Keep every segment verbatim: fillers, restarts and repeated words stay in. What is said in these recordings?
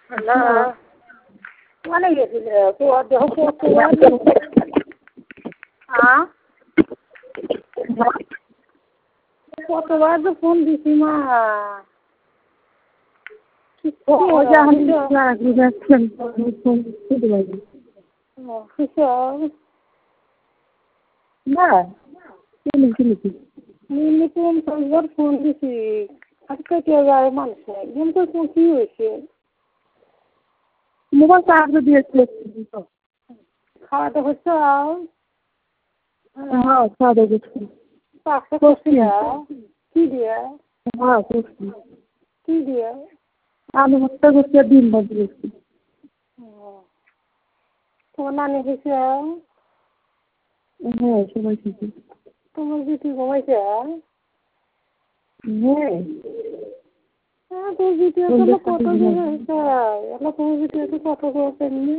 hello কোনে গেছিলে তোমার দেহ হ্যাঁ কতবার তো ফোন দিছি মা ফোন দিছি আজকে কে যায় মানুষ কিন্তু কি হয়েছে মোবাইল চার্জ দিয়েছিল খাওয়া দাওয়া হচ্ছে হ্যাঁ খাওয়া দাওয়া করছি পাঁচশো করছি কি দিয়ে হ্যাঁ করছি কি দিয়ে আলু ভর্তা করছি আর ডিম ভাজি করছি তোমার নানি হয়েছে হ্যাঁ সবাই ঠিক তোমার দিদি ঘুমাইছে হ্যাঁ হ্যাঁ তোর ভিডিও তো কত দিন হয়েছে এলা তোমার ভিডিও তো কত করতে নিয়ে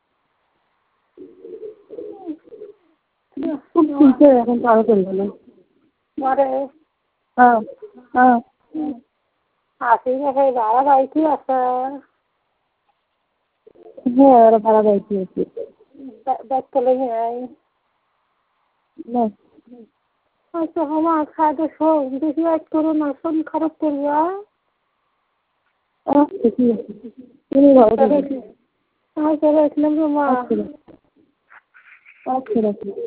এখন তো আরো করবে না মারে হ্যাঁ হ্যাঁ আসি না ভাই ভাড়া বাড়িতে আছে হ্যাঁ ওরা ভাড়া বাড়িতে আছে ব্যাগ তোলে নেই না আচ্ছা আমার খাওয়া শোন বেশি এক করো না শরীর খারাপ করবে আচ্ছা ঠিক আছে তুমি ভালো থাকবে আচ্ছা রাখলাম মা আচ্ছা রাখি